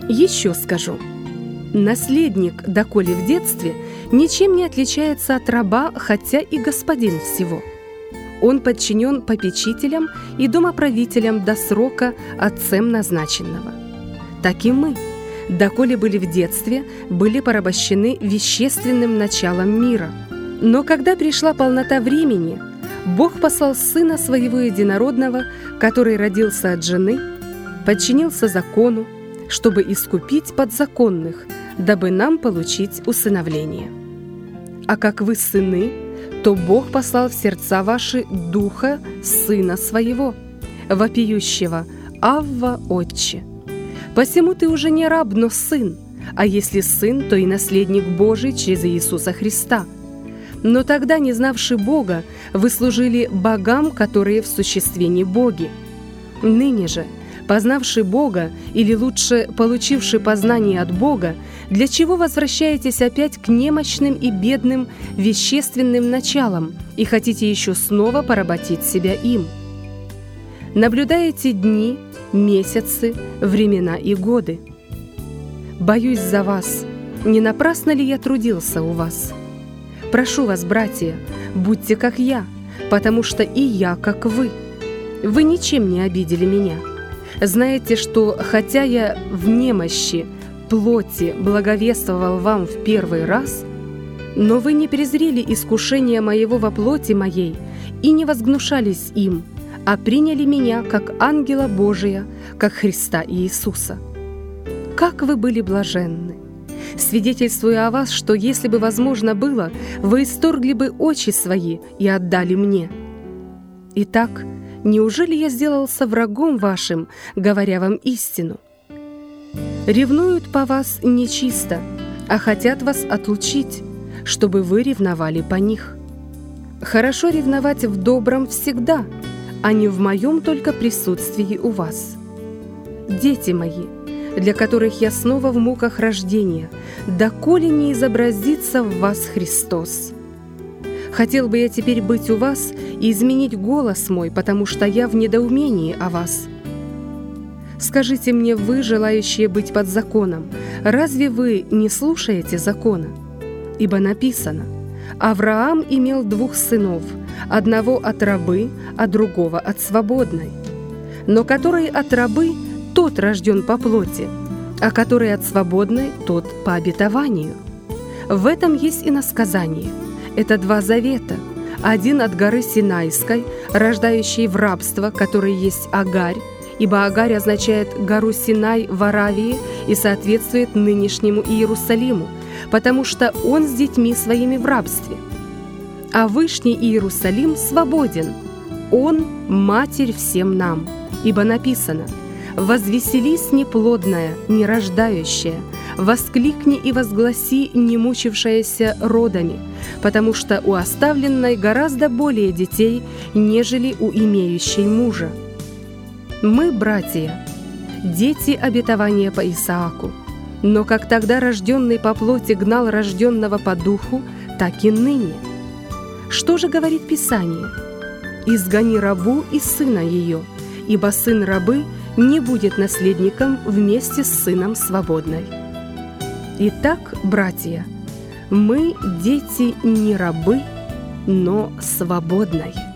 Еще скажу. Наследник, доколе в детстве, ничем не отличается от раба, хотя и господин всего. Он подчинен попечителям и домоправителям до срока отцем назначенного. Так и мы, доколе были в детстве, были порабощены вещественным началом мира. Но когда пришла полнота времени, Бог послал Сына Своего Единородного, который родился от жены, подчинился закону, чтобы искупить подзаконных, дабы нам получить усыновление. А как вы сыны, то Бог послал в сердца ваши Духа Сына Своего, вопиющего: «Авва, Отче». Посему ты уже не раб, но сын, а если сын, то и наследник Божий через Иисуса Христа. Но тогда, не знавши Бога, вы служили богам, которые в существе не боги. Ныне же, познавши Бога, или лучше, получивши познание от Бога, для чего возвращаетесь опять к немощным и бедным вещественным началам и хотите еще снова поработить себя им? Наблюдаете дни, месяцы, времена и годы. Боюсь за вас, не напрасно ли я трудился у вас? Прошу вас, братья, будьте как я, потому что и я как вы. Вы ничем не обидели меня. Знаете, что хотя я в немощи плоти благовествовал вам в первый раз, но вы не презрели искушения моего во плоти моей и не возгнушались им, а приняли меня как ангела Божия, как Христа Иисуса. Как вы были блаженны! Свидетельствую о вас, что если бы возможно было, вы исторгли бы очи свои и отдали мне. Итак, неужели я сделался врагом вашим, говоря вам истину? Ревнуют по вас нечисто, а хотят вас отлучить, чтобы вы ревновали по них. Хорошо ревновать в добром всегда, а не в моем только присутствии у вас. Дети мои, для которых я снова в муках рождения, доколе не изобразится в вас Христос. Хотел бы я теперь быть у вас и изменить голос мой, потому что я в недоумении о вас. Скажите мне, вы, желающие быть под законом, разве вы не слушаете закона? Ибо написано: Авраам имел 2 сынов, одного от рабы, а другого от свободной. Но который от рабы, тот рожден по плоти, а который от свободной, тот по обетованию. В этом есть иносказание. Это 2 завета. Один от горы Синайской, рождающей в рабство, который есть Агарь, ибо Агарь означает гору Синай в Аравии и соответствует нынешнему Иерусалиму, потому что он с детьми своими в рабстве. А Вышний Иерусалим свободен, он – матерь всем нам, ибо написано: «Возвеселись неплодная, нерождающая, воскликни и возгласи, не мучившаяся родами, потому что у оставленной гораздо более детей, нежели у имеющей мужа». Мы, братья, дети обетования по Исааку, но как тогда рожденный по плоти гнал рожденного по духу, так и ныне. Что же говорит Писание? «Изгони рабу и сына ее, ибо сын рабы не будет наследником вместе с сыном свободной». Итак, братья, мы дети не рабы, но свободной.